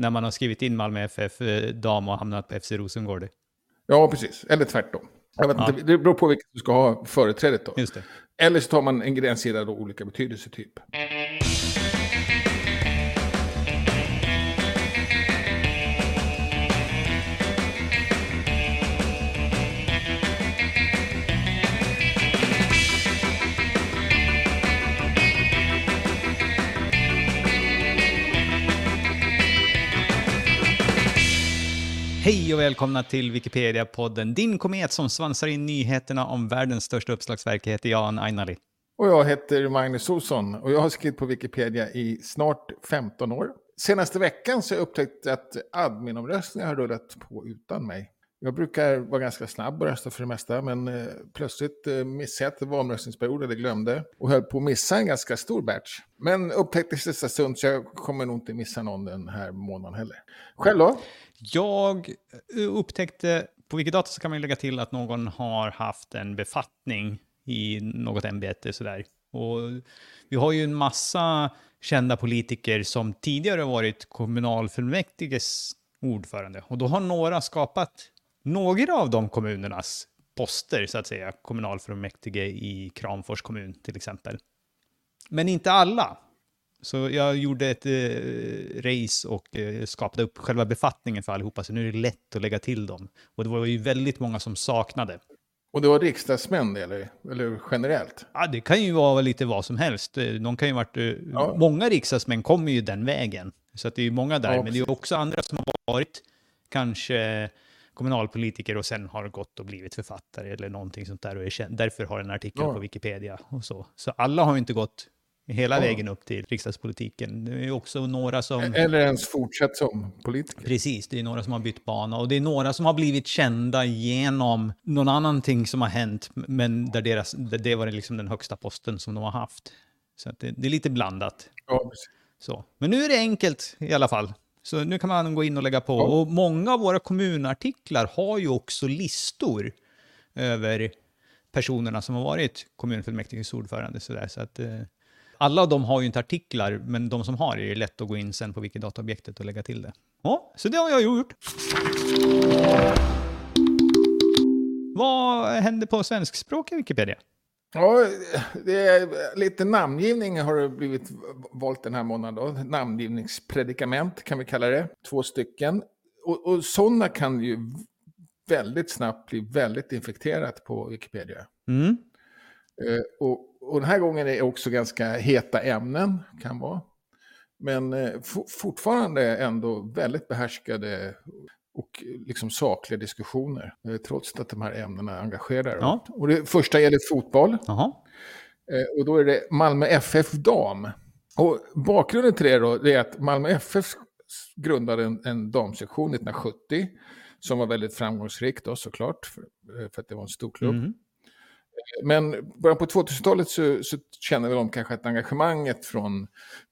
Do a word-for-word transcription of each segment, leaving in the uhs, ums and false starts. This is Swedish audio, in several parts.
när man har skrivit in Malmö F F dam och hamnat på F C Rosengård. Ja, precis. Eller tvärtom. Jag vet inte, ja. Det beror på vilket du ska ha företrädet då. Just det. Eller så tar man en gränssida då olika betydelsetyp. Hej och välkomna till Wikipedia-podden. Din komet som svansar in nyheterna om världens största uppslagsverk heter Jan Ainali. Och jag heter Magnus Olsson och jag har skrivit på Wikipedia i snart femton år. Senaste veckan så har jag upptäckt att adminomröstningar har rullat på utan mig. Jag brukar vara ganska snabb och rösta för det mesta, men eh, plötsligt eh, missade jag valröstningsperioden, eller glömde, och höll på att missa en ganska stor batch. Men upptäckte i sista stund, så jag kommer nog inte missa någon den här månaden heller. Själv då? Jag upptäckte, på Wikidata så kan man lägga till att någon har haft en befattning i något ämbete sådär. Och vi har ju en massa kända politiker som tidigare varit kommunalfullmäktiges ordförande. Och då har några skapat några av de kommunernas poster, så att säga, kommunalfullmäktige i Kramfors kommun till exempel. Men inte alla. Så jag gjorde ett eh, race och eh, skapade upp själva befattningen för allihopa, så nu är det lätt att lägga till dem. Och det var ju väldigt många som saknade. Och det var riksdagsmän eller, eller generellt? Ja, det kan ju vara lite vad som helst. De kan ju varit, eh, ja. Många riksdagsmän kommer ju den vägen. Så att det är ju många där, ja, men det är ju också andra som har varit kanske kommunalpolitiker och sen har gått och blivit författare eller någonting sånt där och är känd. Därför har en artikel ja. på Wikipedia och så. Så alla har ju inte gått hela ja. vägen upp till riksdagspolitiken. Det är också några som... Eller ens fortsatt som politiker. Precis, det är några som har bytt bana. Och det är några som har blivit kända genom någon annan ting som har hänt. Men där, deras, där det var liksom den högsta posten som de har haft. Så att det, det är lite blandat. Ja, precis. Så. Men nu är det enkelt i alla fall. Så nu kan man gå in och lägga på. Ja. Och många av våra kommunartiklar har ju också listor över personerna som har varit kommunfullmäktiges ordförande. Så, där. Så att... Alla av dem har ju inte artiklar, men de som har är ju lätt att gå in sen på Wikidata-objektet och lägga till det. Ja, så det har jag gjort. Vad hände på svenskspråk i Wikipedia? Ja, det är lite namngivning har det blivit valt den här månaden då. Namngivningspredikament kan vi kalla det. Två stycken. Och, och sådana kan ju väldigt snabbt bli väldigt infekterat på Wikipedia. Mm. Uh, och Och den här gången är det också ganska heta ämnen, kan vara. Men eh, f- fortfarande ändå väldigt behärskade och liksom sakliga diskussioner. Eh, trots att de här ämnena engagerar. Ja. Och det första gäller fotboll. Aha. Eh, och då är det Malmö F F dam. Och bakgrunden till det då det är att Malmö F F grundade en, en damsektion nittonhundrasjuttio. Som var väldigt framgångsrik då såklart. För, för att det var en stor klubb. Mm. Men början på tvåtusentalet så, så känner väl de kanske att engagemanget från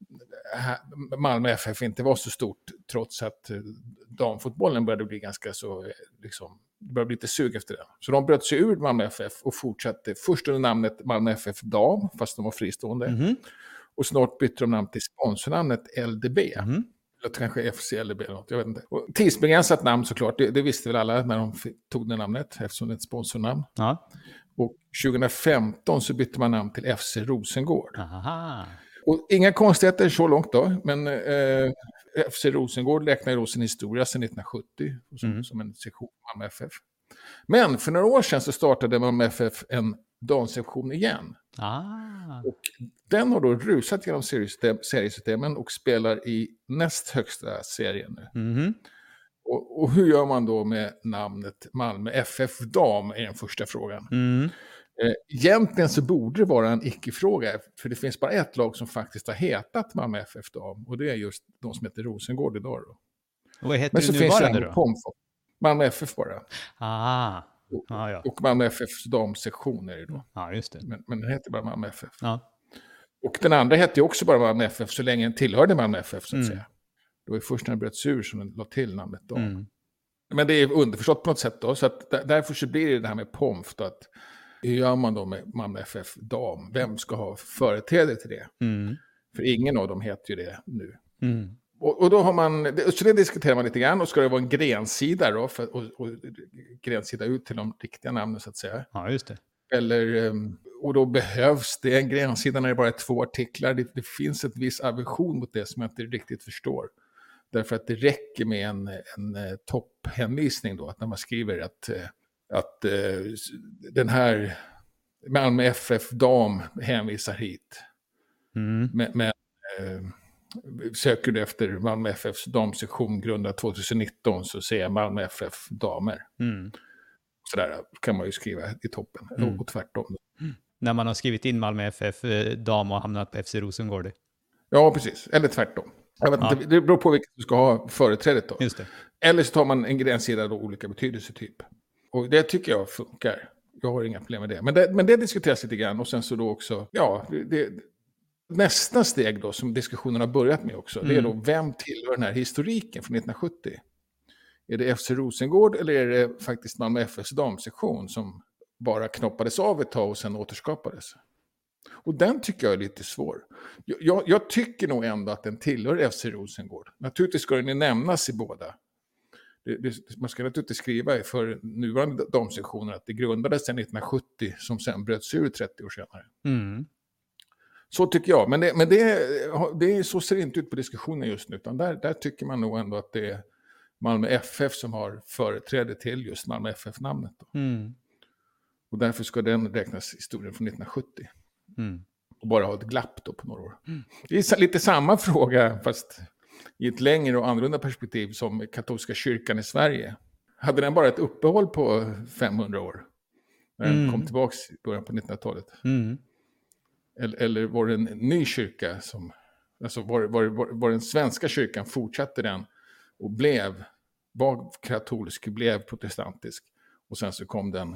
Malmö F F inte var så stort, trots att damfotbollen började bli ganska så, liksom, det började bli lite sug efter det. Så de bröt sig ur Malmö F F och fortsatte först under namnet Malmö F F dam, fast de var fristående. Mm-hmm. Och snart bytte de namn till sponsornamnet L D B. Mm-hmm. Eller kanske F C L D B eller något, jag vet inte. Och tidsbegränsat namn såklart, det, det visste väl alla när de tog det namnet, eftersom det är ett sponsornamn. Ja. Och tjugohundrafemton så bytte man namn till F C Rosengård. Aha. Och inga konstigheter så långt då, men eh, F C Rosengård räknar ju sin historia sedan nittonhundrasjuttio som, mm. som en sektion av Malmö F F. Men för några år sedan så startade Malmö F F en damsektion igen. Ah. Och den har då rusat genom seriesystemen och spelar i näst högsta serien nu. Mm. Och, och hur gör man då med namnet Malmö F F dam är den första frågan. Mm. Egentligen så borde det vara en icke-fråga, för det finns bara ett lag som faktiskt har hetat Malmö F F dam, och det är just de som heter Rosengård idag då. Och vad heter men så det finns nuvarande det då? Pomfo. Malmö F F bara. Ah. Och, ah, ja. och Malmö F Fs damsektion är det då. Ja, just det. Men, men den heter bara Malmö F F. Ja. Och den andra hette ju också bara Malmö F F så länge den tillhörde Malmö F F så att mm. säga. Det var först när den bröt sig ur som den la till namnet dam. Mm. Men det är underförstått på något sätt då, så att därför så blir det det här med Pomf då, att hur gör man då med Malmö F F dam? Vem ska ha företräde till det? Mm. För ingen av dem heter ju det nu. Mm. Och, och då har man, så det diskuterar man lite grann, och ska det vara en grensida då, för, och, och grensida ut till de riktiga namnen så att säga. Ja, just det. Eller, och då behövs det en grensida när det bara är två artiklar. Det, det finns ett viss aversion mot det som jag inte riktigt förstår. Därför att det räcker med en, en topphänvisning då, att när man skriver att, att den här Malmö F F-dam hänvisar hit. Mm. Men, men söker du efter Malmö F Fs damsektion grundad tjugonitton så ser jag Malmö F F-damer. Mm. Sådär kan man ju skriva i toppen, mm. och tvärtom. Mm. När man har skrivit in Malmö F F dam och hamnat på F C Rosengård. Ja, precis. Eller tvärtom. Jag vet ja. inte, det beror på vilket du ska ha företrädet då. Just det. Eller så tar man en gränssida då, olika betydelsetyp. Och det tycker jag funkar. Jag har inga problem med det. Men det, men det diskuteras lite grann. Och sen så då också, ja, det, nästa steg då som diskussionen har börjat med också. Mm. Det är då, vem tillhör den här historiken från nittonhundrasjuttio? Är det F C Rosengård eller är det faktiskt Malmö F Fs damsektion som bara knoppades av ett tag och sen återskapades? Och den tycker jag är lite svår. Jag, jag, jag tycker nog ändå att den tillhör F C Rosengård. Naturligtvis ska den ju nämnas i båda. Det, det, man ska naturligtvis skriva för nuvarande damsektioner att det grundades sedan nittonhundrasjuttio som sen bröts ur trettio år senare. Mm. Så tycker jag. Men, det, men det, det, så ser det inte ut på diskussionen just nu. Utan där, där tycker man nog ändå att det är Malmö F F som har företräde till just Malmö F F-namnet. Mm. Och därför ska den räknas historien från nittonhundrasjuttio. Mm. Och bara ha ett glapp då på några år. Mm. Det är lite samma fråga fast i ett längre och annorlunda perspektiv som katolska kyrkan i Sverige. Hade den bara ett uppehåll på femhundra år? När den mm. kom tillbaka i början på nittonhundratalet. Mm. Eller, eller var det en ny kyrka som... Alltså var, var, var, var den svenska kyrkan fortsatte den och blev... Var katolsk, blev protestantisk. Och sen så kom den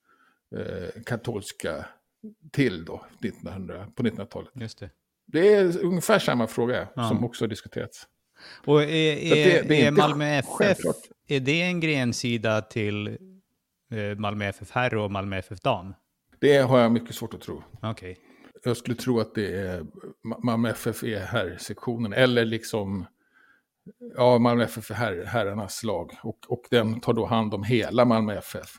eh, katolska till då nittonhundra, på nittonhundratalet. Just det. Det är ungefär samma fråga ja. som också har diskuterats. Och är, är, det, det är, är Malmö F F, självklart. Är det en grensida till eh, Malmö F F herr och Malmö F F dam? Det har jag mycket svårt att tro. Okej. Okay. Jag skulle tro att det är Malmö F F är herrsektionen eller liksom ja, Malmö F F är herr, herrarnas lag och, och den tar då hand om hela Malmö F F.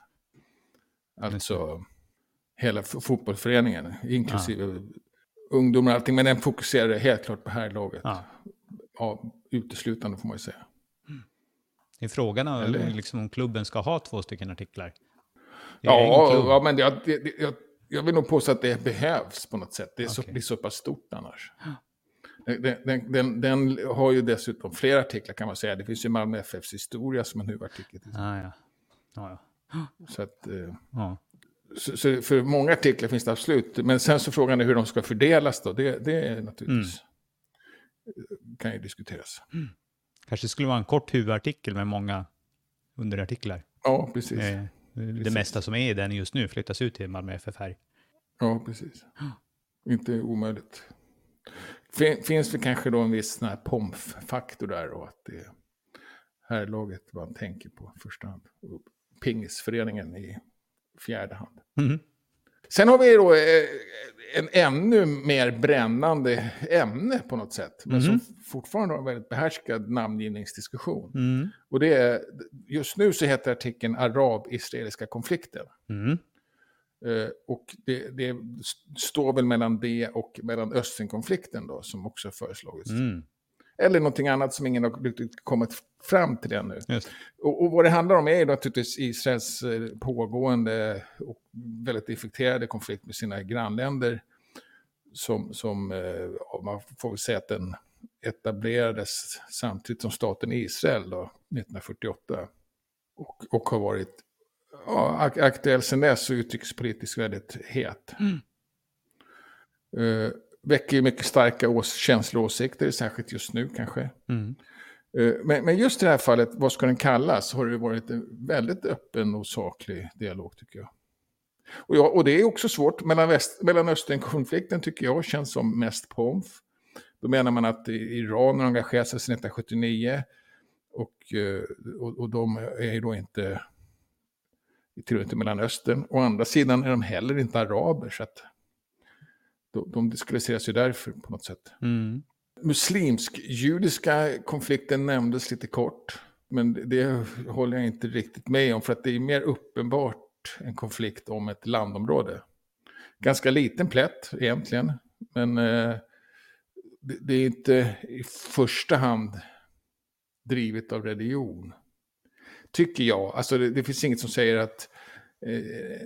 Alltså hela fotbollsföreningen inklusive ja. ungdomar och allting, men den fokuserar helt klart på herrlaget. Ja. Ja, uteslutande får man ju säga. Mm. I frågan om, liksom, om klubben ska ha två stycken artiklar. Ja, ja, men jag, jag, jag vill nog påstå att det behövs på något sätt. Det är, okay. så, det är så pass stort annars. Den, den, den, den har ju dessutom flera artiklar kan man säga. Det finns ju Malmö F Fs historia som en huvudartikel. Ah, ja. Ah, ja. Så att... Eh, ah. Så, så för många artiklar finns det absolut. Men sen så frågan är hur de ska fördelas då. Det, det är naturligtvis... Mm. Kan ju diskuteras. Mm. Kanske skulle vara en kort huvudartikel med många underartiklar. Ja, precis. Eh, det precis. mesta som är i den just nu flyttas ut till Malmö F F här. Ja, precis. Inte omöjligt. Finns det kanske då en viss sån här pomf-faktor där och att det här laget man tänker på första hand. Och pingisföreningen i fjärde hand. Mm. Sen har vi då en ännu mer brännande ämne på något sätt. Men mm. som fortfarande har en väldigt behärskad namngivningsdiskussion. Mm. Och det är, just nu så heter artikeln Arab-israeliska konflikten. Mm. Uh, och det, det står väl mellan det och mellan Östern-konflikten då, som också föreslagits. Mm. Eller någonting annat som ingen har kommit fram till ännu. Och, och vad det handlar om är ju naturligtvis Israels pågående och väldigt infekterade konflikt med sina grannländer. Som, som ja, man får väl säga att den etablerades samtidigt som staten Israel då, nittonhundrafyrtioåtta. Och, och har varit ja, aktuell sedan dess och utrikespolitiskt väldigt het. Mm. Uh, väcker mycket starka ås- känsloåsikter, särskilt just nu kanske. Mm. Uh, men, men just i det här fallet, vad ska den kallas, har det varit en väldigt öppen och saklig dialog tycker jag. Och, ja, och det är också svårt, mellan, väst, mellan Östern-konflikten tycker jag känns som mest pomf. Då menar man att Iran har engagerat sig sedan nittonhundrasjuttionio och, och, och de är ju då inte till inte Mellanöstern. Å andra sidan är de heller inte araber så att de, de diskvalificeras ju därför på något sätt. Mm. Muslimsk-judiska konflikten nämndes lite kort. Men det håller jag inte riktigt med om. För att det är mer uppenbart en konflikt om ett landområde. Ganska liten plätt egentligen. Men eh, det, det är inte i första hand drivet av religion. Tycker jag. Alltså det, det finns inget som säger att... Eh,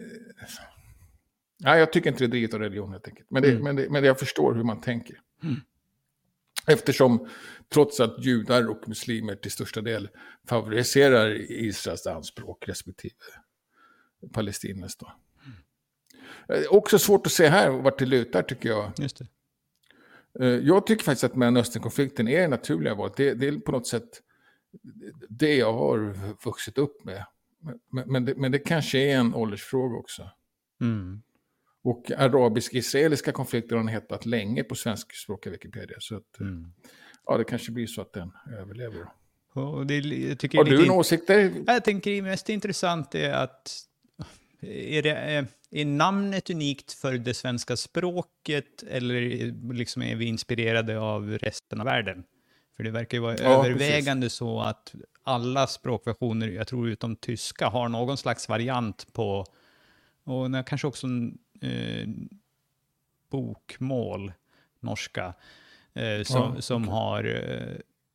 nej, jag tycker inte det är drivet av religion helt enkelt. Men, det, mm. men, det, men jag förstår hur man tänker. Mm. Eftersom trots att judar och muslimer till största del favoriserar Israels anspråk respektive Palestinas då. Mm. Också svårt att se här vart det lutar tycker jag. Just det. Jag tycker faktiskt att Mellanöstern-konflikten är det naturliga valet. Det, det är på något sätt det jag har vuxit upp med. Men, men, det, men det kanske är en åldersfråga också. Mm. Och arabisk-israeliska konflikter har hetat länge på svenskspråkiga Wikipedia. Så att, mm. ja, det kanske blir så att den överlever. Och det, jag tycker har du en åsikt där? Jag tänker det mest intressant är att är, det, är namnet unikt för det svenska språket eller liksom är vi inspirerade av resten av världen? För det verkar ju vara ja, övervägande precis. Så att alla språkversioner, jag tror utom tyska, har någon slags variant på, och kanske också en eh, bokmål, norska, eh, som, ja, som okay. har eh,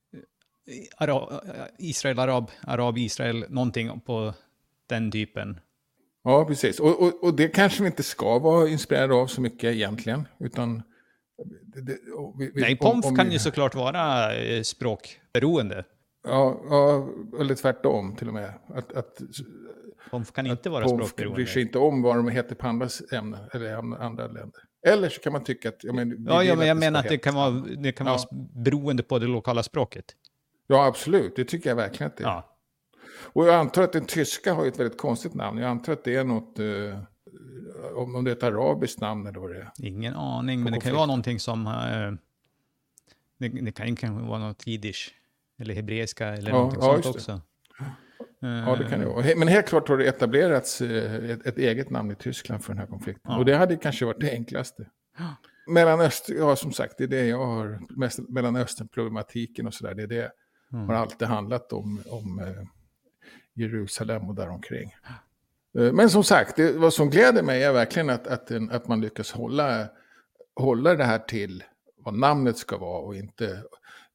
Ara, Israel, Arab, Arab, Israel, någonting på den typen. Ja, precis. Och, och, och det kanske vi inte ska vara inspirerade av så mycket egentligen, utan... Det, det, vi, vi, Nej, Pomf om, om kan vi, ju såklart vara eh, språkberoende. Ja, ja, eller tvärtom till och med. Att, att, Pomf kan inte vara språkberoende. Pomf bryr sig inte om vad de heter på andra ämnen eller andra länder. Eller så kan man tycka att... Jag men, ja, ja, men jag menar att det kan vara, det kan ja. vara beroende på det lokala språket. Ja, absolut. Det tycker jag verkligen att det är. Ja. Och jag antar att den tyska har ett väldigt konstigt namn. Jag antar att det är något... Uh, om det är ett arabiskt namn eller vad det är. Ingen aning, men det kan ju vara någonting som... Uh, det, det kan ju kanske vara något jiddisch eller hebreiska eller ja, någonting ja, sånt också. Ja, det kan det vara. Men helt klart har det etablerats ett, ett eget namn i Tyskland för den här konflikten. Ja. Och det hade kanske varit det enklaste. Ja. Mellanöstern, ja som sagt, det är det jag har... Mest Mellanöstern-problematiken och sådär, det är det mm. har alltid handlat om, om eh, Jerusalem och däromkring. Ja. Men som sagt, det, vad som gläder mig är verkligen att, att, att man lyckas hålla, hålla det här till vad namnet ska vara och inte...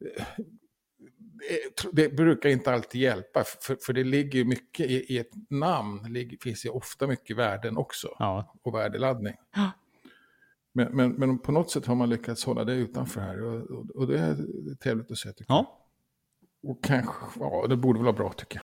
Det, det brukar inte alltid hjälpa, för, för det ligger mycket i, i ett namn, ligger, finns det ofta mycket värden också ja. och värdeladdning. Ja. Men, men, men på något sätt har man lyckats hålla det utanför här och, och, och det är trevligt att se tycker jag. Ja. Och kanske, ja det borde väl vara bra tycker jag.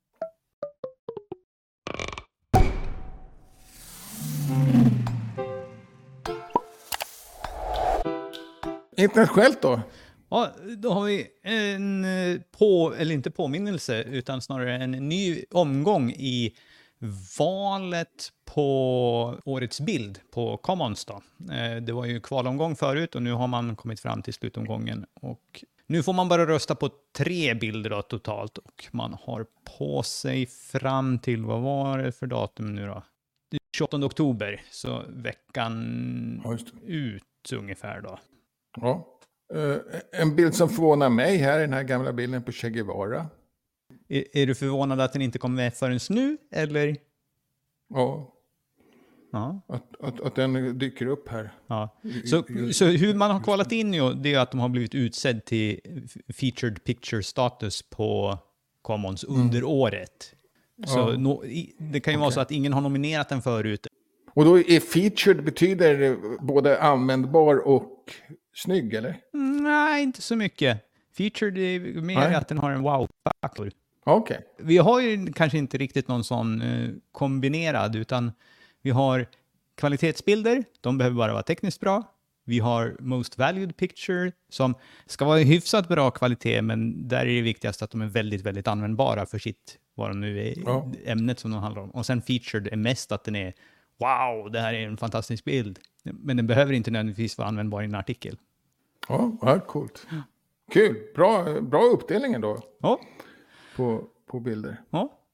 Internationellt då? Ja, då har vi en på, eller inte påminnelse, utan snarare en ny omgång i valet på årets bild på Commons då. Det var ju kvalomgång förut och nu har man kommit fram till slutomgången. Och nu får man bara rösta på tre bilder då totalt och man har på sig fram till, vad var det för datum nu då? tjugoåttonde oktober, så veckan ja, ut ungefär då. Ja. Uh, en bild som förvånar mig här är den här gamla bilden på Che Guevara. Är, är du förvånad att den inte kom med förrän nu, eller? Ja. Ja. Att, att, att den dyker upp här. Ja. Så, så hur man har kvalat in ju, det är att de har blivit utsedd till featured picture status på Commons mm. under året. Så ja. no, det kan ju okay. vara så att ingen har nominerat den förut. Och då är featured betyder både användbar och snygg, eller? Mm, nej, inte så mycket. Featured är mer nej. att den har en wow-faktor. Okej. Okay. Vi har ju kanske inte riktigt någon sån eh, kombinerad, utan vi har kvalitetsbilder, de behöver bara vara tekniskt bra. Vi har most valued picture som ska vara hyfsat bra kvalitet, men där är det viktigast att de är väldigt, väldigt användbara för sitt, vad de nu är, ja. ämnet som de handlar om. Och sen featured är mest att den är wow, det här är en fantastisk bild. Men den behöver inte nödvändigtvis vara användbar i en artikel. Ja, ja coolt. Kul. Bra, bra uppdelning ändå. Ja. På, på bilder. Ja.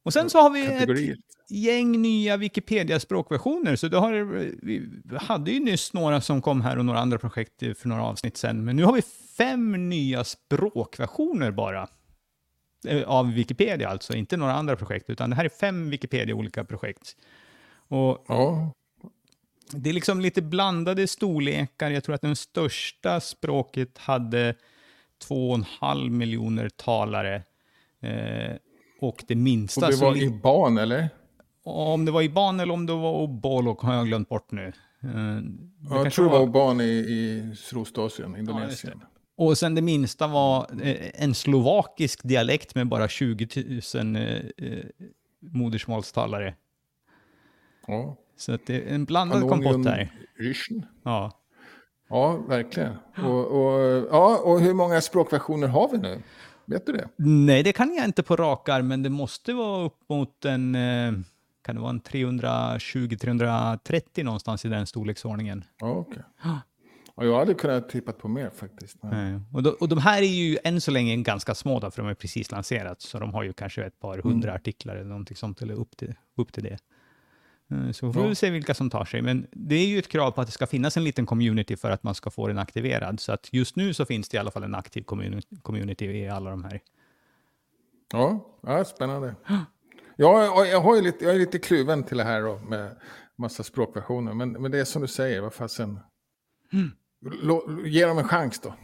Och sen så har vi kategorier. ett gäng nya Wikipedia-språkversioner. Så då har, vi hade ju nyss några som kom här och några andra projekt för några avsnitt sen. Men nu har vi fem nya språkversioner bara. Av Wikipedia alltså, inte några andra projekt. Utan det här är fem Wikipedia olika projekt. Och Ja. det är liksom lite blandade storlekar. Jag tror att den största språket hade två och en halv miljoner talare. Eh, och det minsta... Och det var så i ban, eller? Om det var i ban eller om det var Obolok har jag glömt bort nu. Eh, Ja, jag tror det var ban i, i Sydostasien, Indonesien. Ja, och sen det minsta var eh, en slovakisk dialekt med bara tjugo tusen eh, eh, modersmålstalare. Ja. Så att det är en blandad kompott där. Ryschen. Ja. Ja, verkligen. Och, och, ja, och hur många språkversioner har vi nu? Vet du det? Nej, det kan jag inte på rakar, men det måste vara upp mot en, eh, kan det vara en trehundratjugo till trehundratrettio någonstans i den storleksordningen. Ja, okej. Okay. Ja, jag hade kunnat tippa på mer faktiskt. Ja. Och, då, och de här är ju än så länge ganska små då, för de är precis lanserat. Så de har ju kanske ett par hundra mm. artiklar eller någonting sånt, eller upp till, upp till det. Så vi får ja. se vilka som tar sig. Men det är ju ett krav på att det ska finnas en liten community för att man ska få den aktiverad. Så att just nu så finns det i alla fall en aktiv community i alla de här. Ja, ja spännande. Ja, jag, har ju lite, jag är lite kluven till det här då, med massa språkversioner. Men, men det är som du säger, vad fasen. Mm. Ge dem en chans då.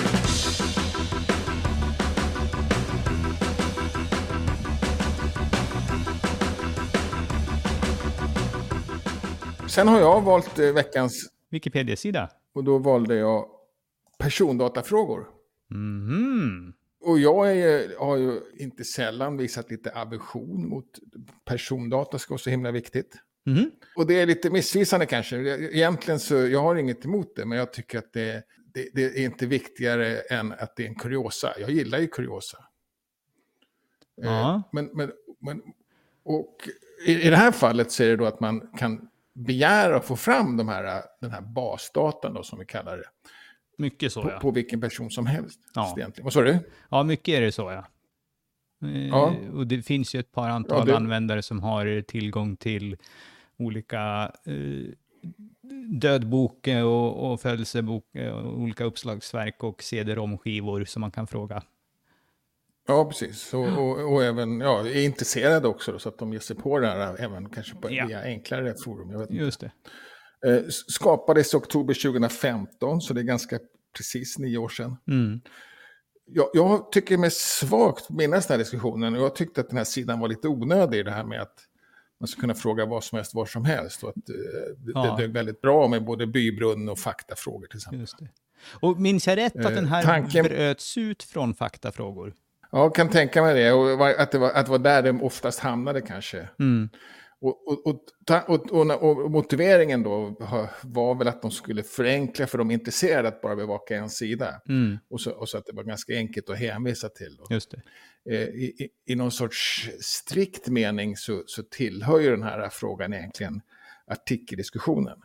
Sen har jag valt eh, veckans Wikipedia-sida. Och då valde jag persondatafrågor. Mm. Och jag är, har ju inte sällan visat lite aversion mot persondata, ska vara så himla viktigt. Mm. Och det är lite missvisande kanske. Egentligen så, jag har inget emot det, men jag tycker att det, det, det är inte viktigare än att det är en kuriosa. Jag gillar ju kuriosa. Ja. Eh, men, men, men, och i, i det här fallet så är det då att man kan begära att få fram de här, den här basdatan då, som vi kallar det. Mycket så, på, ja. På vilken person som helst. Ja. Vad sa du? Ja, mycket är det så, ja. ja. Och det finns ju ett par antal ja, det... användare som har tillgång till olika eh, dödbok och, och födelsebok och olika uppslagsverk och C D-ROM-skivor som man kan fråga. Ja, precis. Och, och, och även ja, är intresserade också då, så att de ger sig på det här även kanske på ja. via enklare forum. Jag vet inte. Just det. Eh, skapades i oktober tjugohundrafemton, så det är ganska precis nio år sedan. Mm. Jag, jag tycker mig svagt minnas den här diskussionen, och jag tyckte att den här sidan var lite onödig, det här med att man ska kunna fråga vad som helst var som helst. Och att eh, ja. det dög väldigt bra med både bybrunn och faktafrågor till exempel. Just det. Och minns jag rätt att eh, den här tanken... bröts ut från faktafrågor? Ja, jag kan tänka mig det. Och att det var, att det var där det oftast hamnade kanske. Mm. Och, och, och, och, och, och motiveringen då var väl att de skulle förenkla för de intresserade att bara bevaka en sida. Mm. Och, så, och så att det var ganska enkelt att hänvisa till. Då. Just det. I, i, I någon sorts strikt mening så, så tillhör ju den här frågan egentligen artikeldiskussionen.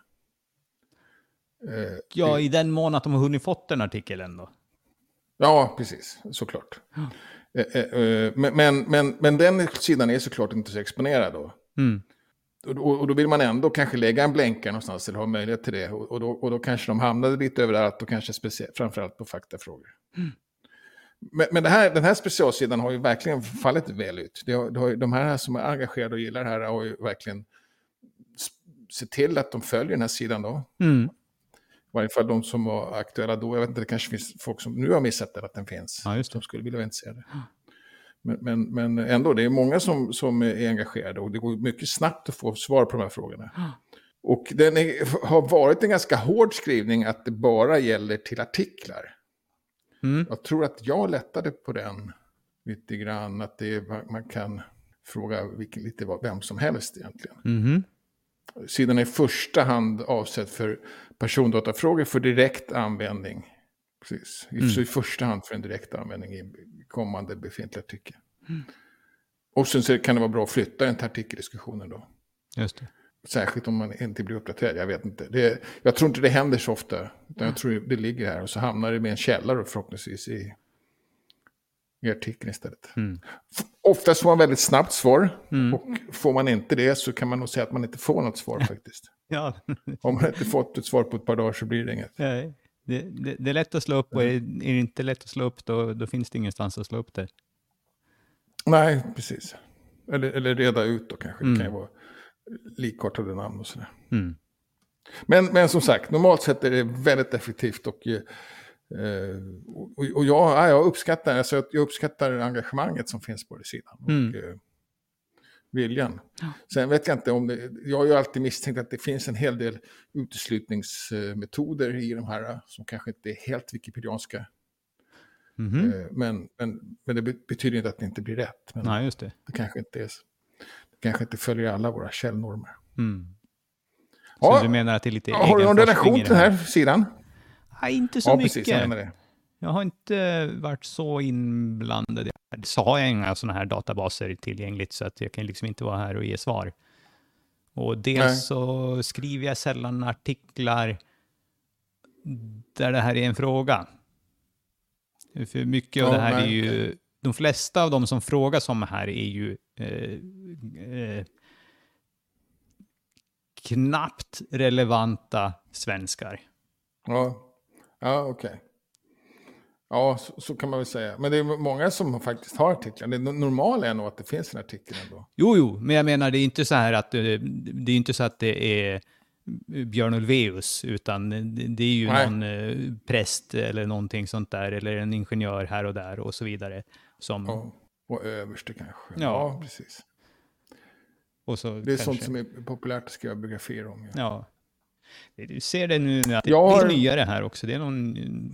Ja, det, i den mån att de har hunnit fått den artikeln då. Ja, precis. Såklart. Ja. Men, men, men, men den sidan är såklart inte så exponerad då. Mm. Och, och då vill man ändå kanske lägga en blänkare någonstans eller ha möjlighet till det. Och, och, då, och då kanske de hamnade lite överallt och kanske speciellt, framförallt på faktafrågor. Mm. Men, men det här, den här specialsidan har ju verkligen fallit väl ut. Det har, det har, de här som är engagerade och gillar det här har ju verkligen sett till att de följer den här sidan då. Mm. I varje fall de som var aktuella då. Jag vet inte, det kanske finns folk som nu har missat det, att den finns. Ja, just det. Som skulle vilja vara intresserade. Men, men, men ändå, det är många som, som är engagerade och det går mycket snabbt att få svar på de här frågorna. Och den är, har varit en ganska hård skrivning att det bara gäller till artiklar. Mm. Jag tror att jag lättade på den lite grann, att det, man kan fråga vilken, lite vem som helst egentligen. Mm. Sidan är i första hand avsedd för persondatafrågor för direkt användning. Precis. Mm. Så i första hand för en direkt användning i kommande befintliga artikel. Mm. Och sen så kan det vara bra att flytta den till artikeldiskussionen då. Just det. Särskilt om man inte blir uppdaterad, jag vet inte. Det, jag tror inte det händer så ofta. Utan jag tror det ligger här och så hamnar det med en källare förhoppningsvis i, i artikeln istället. Mm. Oftast får man väldigt snabbt svar. Mm. Och får man inte det så kan man nog säga att man inte får något svar faktiskt. Ja. Om man inte fått ett svar på ett par dagar så blir det inget. Nej, det, det, det är lätt att slå upp och är, är det inte lätt att slå upp då, då finns det ingenstans att slå upp det. Nej, precis. Eller, eller reda ut då kanske. Mm. Det kan ju vara likartade namn och sådär. Mm. Men, men som sagt, normalt sett är det väldigt effektivt och, eh, och, och jag, ja, jag, uppskattar, alltså jag uppskattar engagemanget som finns på den sidan. Och, Mm. eh, viljan. Sen vet jag inte om det, jag har ju alltid misstänkt att det finns en hel del uteslutningsmetoder i de här som kanske inte är helt wikipedianska. Mm-hmm. Eh, men, men, men det betyder inte att det inte blir rätt. Men Nej, just det. det kanske inte är, det kanske inte följer alla våra källnormer. Mm. Så Ja, du menar att det är lite ja, har du någon relation till den här sidan? Nej, inte så Ja, mycket. precis, jag menar det. Jag har inte varit så inblandad. Så har jag inga sådana här databaser tillgängligt så att jag kan liksom inte vara här och ge svar. Och dels Nej. så skriver jag sällan artiklar där det här är en fråga. För mycket av Ja, det här nej, är ju... okej. De flesta av de som frågas om här är ju eh, eh, knappt relevanta svenskar. Ja, ja okej. Ja, så, så kan man väl säga. Men det är många som faktiskt har artiklar. Det normala är nog att det finns en artikel ändå. Jo, jo, men jag menar det är inte så här att eh, det är inte så att det är Björn Ulvaeus, utan det är ju Nej. någon eh, präst eller någonting sånt där, eller en ingenjör här och där och så vidare. Som, Ja, och överste kanske. Ja. Ja, precis. och så Det är kanske, sånt som är populärt att skriva biografier om. Ja. Ja. Du ser det nu att det Jag har- är nyare här också. Det är någon,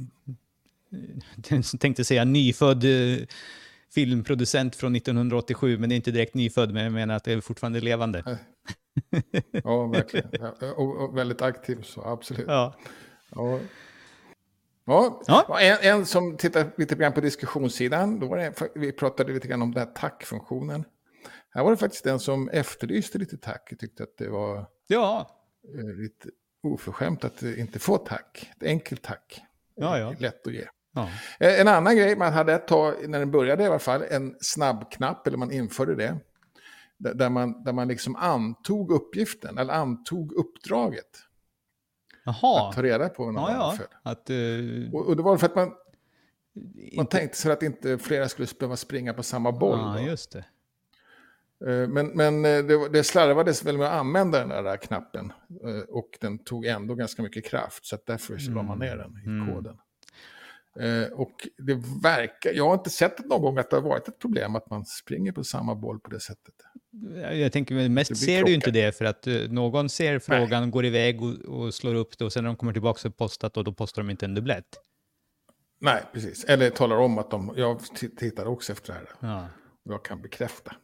jag tänkte säga nyfödd eh, filmproducent från nittonhundraåttiosju, men det är inte direkt nyfödd, men jag menar att det är fortfarande levande. Ja, verkligen. Ja, och, och väldigt aktiv så, absolut. Ja. Ja. Ja, Ja. och En, en som tittar lite grann på diskussionssidan, då var det, vi pratade lite grann om den här tackfunktionen. Här var det faktiskt en som efterlyste lite tack. Jag tyckte att det var Ja. eh, lite oförskämt att eh, inte få tack. Ett enkelt tack. Ja, ja. Eh, Lätt att ge. Ja. Eh, En annan grej, man hade ett tag, när den började i alla fall, en snabbknapp, eller man införde det. Där där man, där man liksom antog uppgiften, eller antog uppdraget. Jaha. Att ta reda på vad någon Ja, var ja. född. Att, eh, Och, och det var för att man, man inte, tänkte sig att inte flera skulle behöva springa på samma boll. ja, då. just det. Eh, Men, men eh, det, det slarvades väl med att använda den där knappen. Eh, Och den tog ändå ganska mycket kraft. Så att därför så la man ner den i Mm. koden. Eh, Och det verkar, jag har inte sett någon gång att det har varit ett problem att man springer på samma boll på det sättet. Jag tänker väl mest Det blir ser du ju inte krockar. det för att eh, någon ser frågan, går iväg och, och slår upp det och sen när de kommer tillbaka så postat och då postar de inte en dubblett. Nej, precis. Eller talar om att de, jag t- tittar också efter det här. Ja. Och jag kan bekräfta.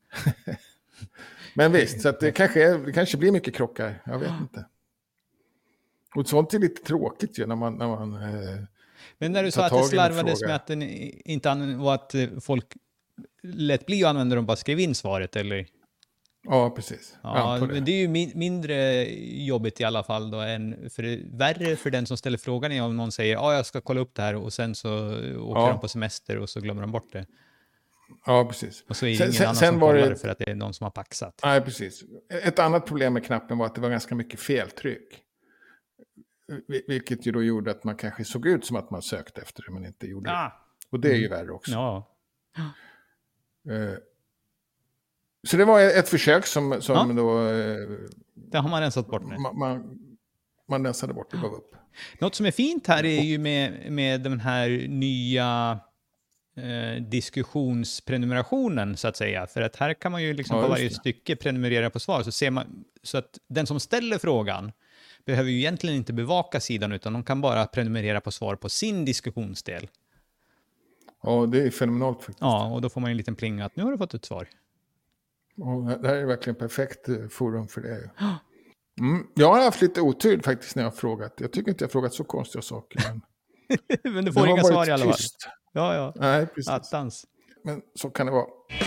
Men visst, så att det, kanske är, det kanske blir mycket krockar. Jag vet inte. Och sånt är lite tråkigt ju när man... När man eh, Men när du Ta sa att det tag i en slarvades fråga. med att den inte använde, och att eh, folk lät bli att använda dem, bara skrev in svaret eller? ja, precis. Jag Ja, antar det. men det är ju min, mindre jobbigt i alla fall då än, för det, värre för den som ställer frågan är om någon säger ja, jag ska kolla upp det här och sen så åker Ja. de på semester och så glömmer de bort det. Ja, precis. Och så är det Sen- ingen sen- annan sen som var kollar det- det för att det är någon som har paxat. Nej, precis. Ett annat problem med knappen var att det var ganska mycket feltryck. Vil- Vilket ju då gjorde att man kanske såg ut som att man sökte efter det, men inte gjorde det. Ja. Och det är ju värre också. Ja. Eh, Så det var ett försök som, som Ja. då eh, Det har man rensat bort nu. man, man, man rensade bort och gav upp. Något som är fint här är ju med, med den här nya eh, diskussionsprenumerationen så att säga. För att här kan man ju liksom Ja, på just varje det. stycke prenumerera på svar. Så, ser man, så att den som ställer frågan behöver ju egentligen inte bevaka sidan utan de kan bara prenumerera på svar på sin diskussionsdel. Ja, det är fenomenalt faktiskt. Ja, och då får man en liten plinga att nu har du fått ett svar. Och det här är verkligen perfekt eh, forum för det. ju. Mm. Jag har haft lite otur faktiskt när jag har frågat. Jag tycker inte jag har frågat så konstiga saker. Men Men du det får har inga varit svar i alla fall. tyst. Ja, ja. Nej, precis. Attans. Men så kan det vara.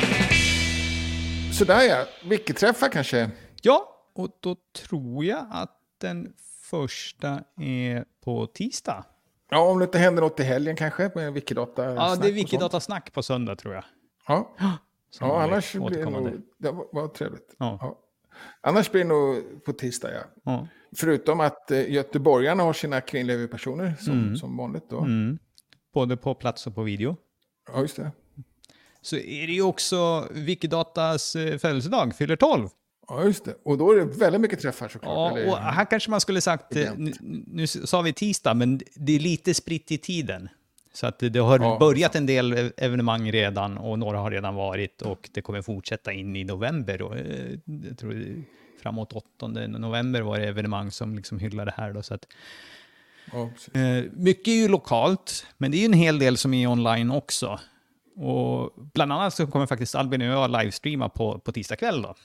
Sådär ja, Wiki-träffar kanske. Ja, och då tror jag att den första är på tisdag. Ja, om det inte händer något i helgen kanske med Wikidata. Ja, det är Wikidata-snack på söndag tror jag. Ja, som Ja, vanligt annars blir det återkommande. nog... Det var, var trevligt. Ja. Ja. Annars blir det nog på tisdag, ja. Ja. Förutom att eh, göteborgarna har sina kvinnliga huvudpersoner som, Mm. som vanligt då. Mm. Både på plats och på video. Ja, just det. Så är det ju också Wikidatas eh, födelsedag, fyller tolv. Ja, just det. Och då är det väldigt mycket träffar såklart. Ja, eller, och här kanske man skulle sagt, eh, nu, nu sa vi tisdag, men det är lite spritt i tiden. Så att det, det har Ja, börjat en del evenemang redan och några har redan varit och det kommer fortsätta in i november. Och, eh, jag tror det, framåt åttonde november var det evenemang som liksom hyllar det här. Då, så att, ja, precis. eh, mycket är ju lokalt, men det är ju en hel del som är online också. Och bland annat så kommer faktiskt Albin och jag livestreama på, på tisdag kväll då.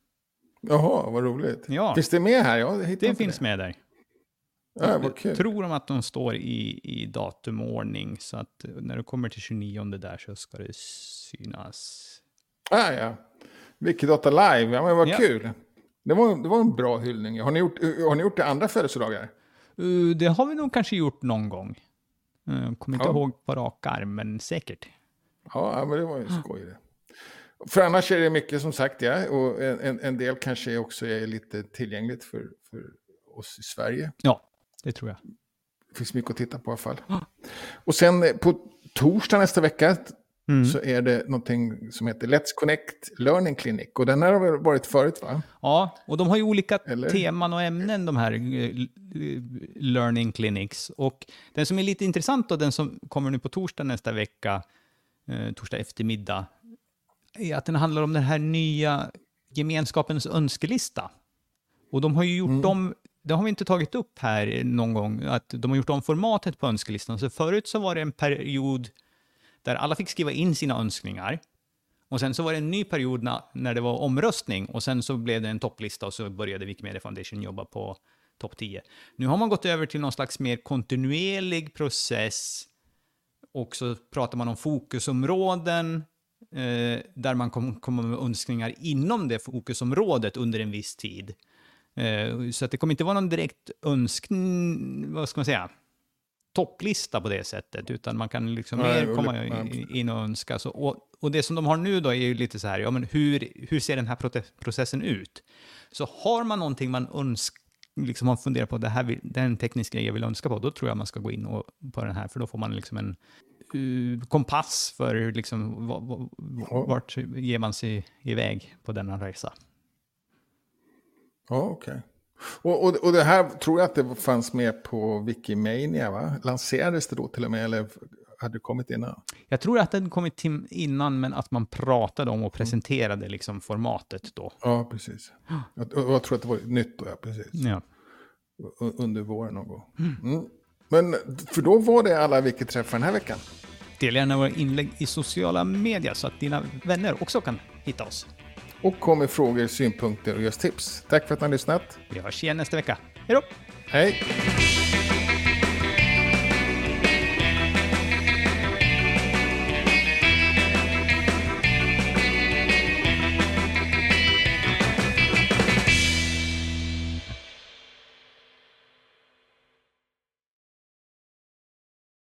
Jaha, vad roligt. Ja. Finns det med här? Jag hittar Det inte finns med där. Ja, vad kul. Jag tror de att de står i, i datumordning, så att när du kommer till tjugonionde där så ska det synas. Ah, ja. Wikidata live, ja men vad Ja. kul. Det var, det var en bra hyllning. Har ni gjort, har ni gjort det andra födelsedagar? Uh, det har vi nog kanske gjort någon gång. Uh, kommer inte Ja. ihåg på rak arm, men säkert. Ja, ja, men det var ju skoj det. För annars är det mycket som sagt, ja. Och en, en, en del kanske också är lite tillgängligt för, för oss i Sverige. Ja, det tror jag. Det finns mycket att titta på i alla fall. Och sen eh, på torsdag nästa vecka Mm. så är det någonting som heter Let's Connect Learning Clinic. Och den här har väl varit förut, va? Ja, och de har ju olika Eller? teman och ämnen, de här eh, learning clinics. Och den som är lite intressant och den som kommer nu på torsdag nästa vecka, eh, torsdag eftermiddag, är att den handlar om den här nya gemenskapens önskelista. Och de har ju gjort Mm. om, det har vi inte tagit upp här någon gång, att de har gjort om formatet på önskelistan. Så förut så var det en period där alla fick skriva in sina önskningar. Och sen så var det en ny period när, när det var omröstning. Och sen så blev det en topplista och så började Wikimedia Foundation jobba på topp tio. Nu har man gått över till någon slags mer kontinuerlig process. Och så pratar man om fokusområden. Eh, där man kommer kom med önskningar inom det fokusområdet under en viss tid. Eh, så att det kommer inte vara någon direkt önskning, vad ska man säga, topplista på det sättet, utan man kan liksom Nej, mer komma nej. in och önska. Så, och, och det som de har nu då är ju lite så här, ja men hur, hur ser den här prote- processen ut? Så har man någonting man önskar, liksom man funderar på, det här vill, den tekniska grej jag vill önska på, då tror jag man ska gå in och, på den här, för då får man liksom en uh, kompass för liksom, v- v- v- Ja. vart ger man sig iväg på denna resa. Ja, okej. Och, och, och det här tror jag att det fanns med på Wikimania, va? Lanserades det då till och med, eller hade det kommit innan? Jag tror att den kommit till innan, men att man pratade om och presenterade liksom formatet då. Ja, precis. Jag, och jag tror att det var nytt då, ja, precis. Ja. U- Under våren någon gång. Mm. Men, för då var det alla Wikiträffar den här veckan. Dela gärna våra inlägg i sociala medier så att dina vänner också kan hitta oss. Och kom med frågor, synpunkter och just tips. Tack för att ni har lyssnat. Vi hörs igen nästa vecka. Hej då! Hej!